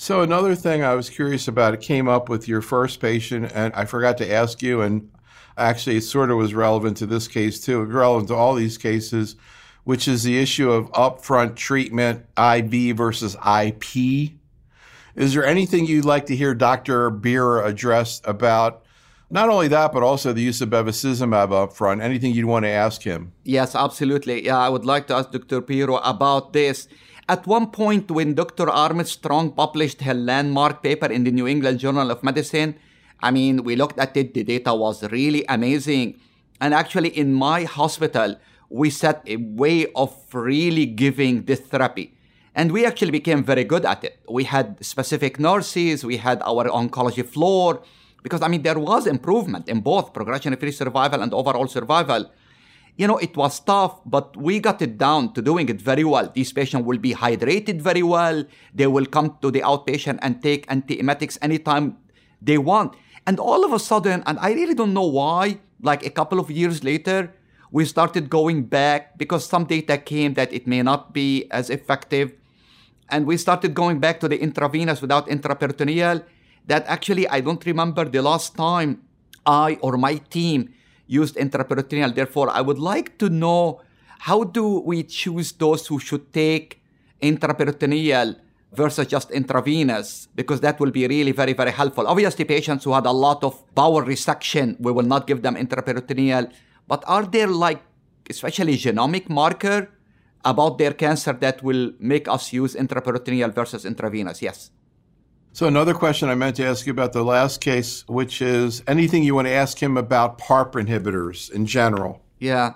So another thing I was curious about, it came up with your first patient, and I forgot to ask you, and actually it sort of was relevant to this case too, relevant to all these cases, which is the issue of upfront treatment, IV versus IP. Is there anything you'd like to hear Dr. Beer address about not only that, but also the use of bevacizumab up front? Anything you'd want to ask him? Yes, absolutely. Yeah, I would like to ask Dr. Piro about this. At one point, when Dr. Armstrong published her landmark paper in the New England Journal of Medicine, we looked at it. The data was really amazing. And actually, in my hospital, we set a way of really giving this therapy. And we actually became very good at it. We had specific nurses. We had our oncology floor. Because, there was improvement in both progression-free survival and overall survival. It was tough, but we got it down to doing it very well. These patients will be hydrated very well. They will come to the outpatient and take antiemetics anytime they want. And all of a sudden, and I really don't know why, like a couple of years later, we started going back because some data came that it may not be as effective. And we started going back to the intravenous without intraperitoneal. That actually, I don't remember the last time I or my team used intraperitoneal. Therefore, I would like to know, how do we choose those who should take intraperitoneal versus just intravenous? Because that will be really very, very helpful. Obviously, patients who had a lot of bowel resection, we will not give them intraperitoneal. But are there especially genomic marker about their cancer that will make us use intraperitoneal versus intravenous? Yes. So another question I meant to ask you about the last case, which is anything you want to ask him about PARP inhibitors in general? Yeah.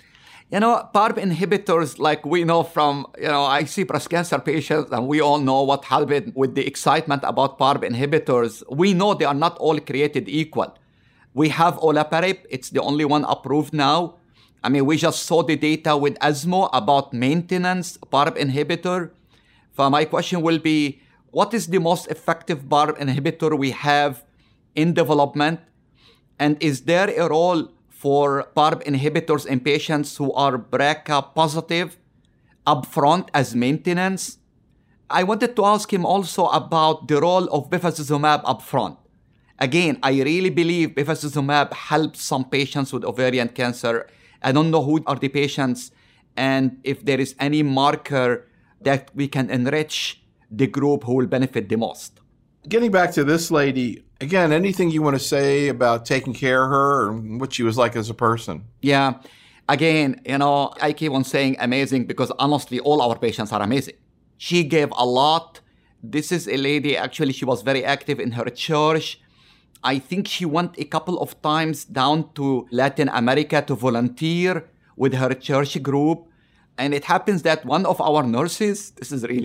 PARP inhibitors, like we know from, I see breast cancer patients, and we all know what happened with the excitement about PARP inhibitors. We know they are not all created equal. We have olaparib. It's the only one approved now. We just saw the data with ESMO about maintenance PARP inhibitor. So my question will be, what is the most effective PARP inhibitor we have in development? And is there a role for PARP inhibitors in patients who are BRCA positive upfront as maintenance? I wanted to ask him also about the role of bevacizumab upfront. Again, I really believe bevacizumab helps some patients with ovarian cancer. I don't know who are the patients and if there is any marker that we can enrich the group who will benefit the most. Getting back to this lady, again, anything you want to say about taking care of her or what she was like as a person? Yeah. Again, I keep on saying amazing because honestly, all our patients are amazing. She gave a lot. This is a lady, actually, she was very active in her church. I think she went a couple of times down to Latin America to volunteer with her church group. And it happens that one of our nurses,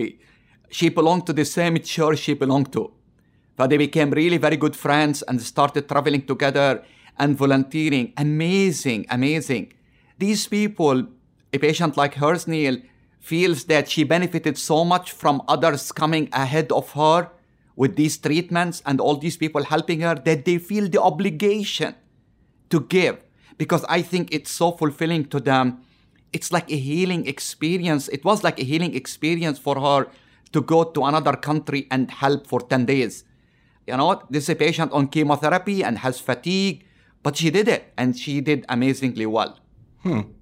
she belonged to the same church she belonged to. But they became really very good friends and started traveling together and volunteering. Amazing, amazing. These people, a patient like hers, Neil, feels that she benefited so much from others coming ahead of her with these treatments and all these people helping her that they feel the obligation to give. Because I think it's so fulfilling to them. It's like a healing experience. It was like a healing experience for her to go to another country and help for 10 days. This is a patient on chemotherapy and has fatigue, but she did it, and she did amazingly well.